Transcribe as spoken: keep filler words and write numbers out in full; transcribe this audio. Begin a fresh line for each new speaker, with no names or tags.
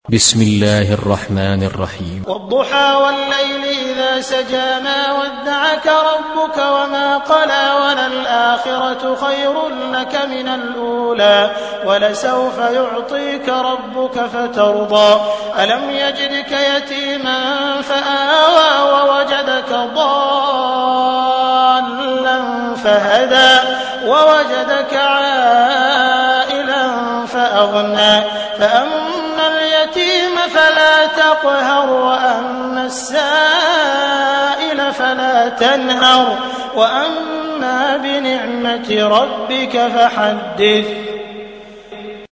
بسم الله الرحمن الرحيم.
والضحى والليل إذا سجى ما ودعك ربك وما قلى وللآخرة خير لك من الأولى ولسوف يعطيك ربك فترضى ألم يجدك يتيما فآوى ووجدك ضالا فهدى ووجدك عائلا فأغنى فأما اليتيم فلا تقهر وأما السائل فلا تنهر وأما بنعمة ربك فحدث.